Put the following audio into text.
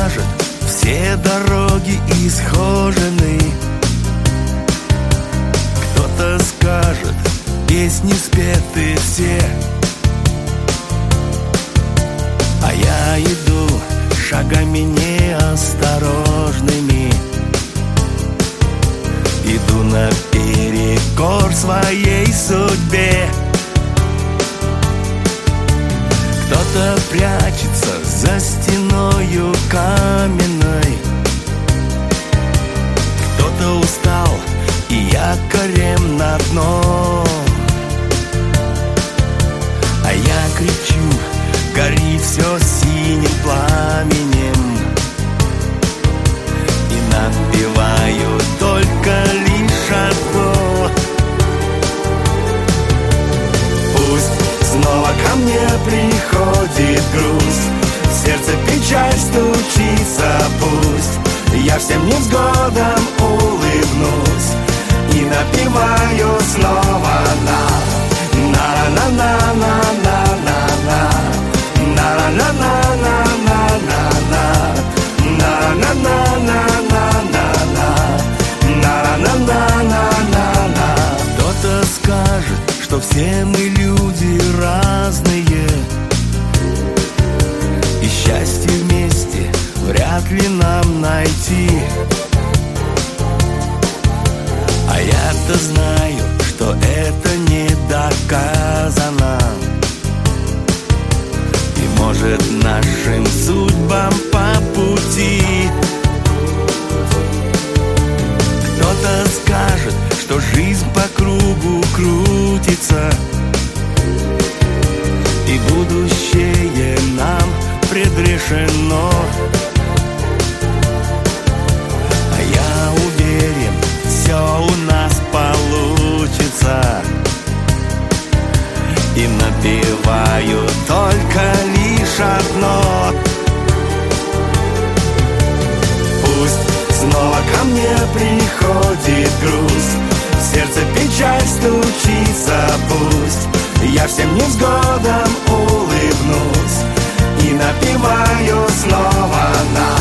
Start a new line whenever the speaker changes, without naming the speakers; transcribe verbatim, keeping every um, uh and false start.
скажет, все дороги исхожены. Кто-то скажет, песни спеты все. А я иду шагами неосторожными, иду наперекор своей судьбе. Кто-то прячется за стеною каменной, кто-то устал и якорем на дно. А я кричу, гори все синим пламенем, и напеваю только лишь одно. Пусть снова ко мне приходит грусть, в сердце печаль стучится, пусть я всем невзгодам улыбнусь и напеваю снова на на на на на на на на на на на на на на на на на. Кто-то скажет, что все мы люди разные, и счастье вместе вряд ли нам найти. А я-то знаю, что это не доказано, и может нашим судьбам по пути. Кто-то скажет, что жизнь по кругу крутится, и будущее нам предрешено. А я уверен, все у нас получится, и напеваю только лишь одно. Пусть снова ко мне приходит грусть, в сердце печаль стучится, пусть я всем невзгодам улыбнусь и напеваю снова на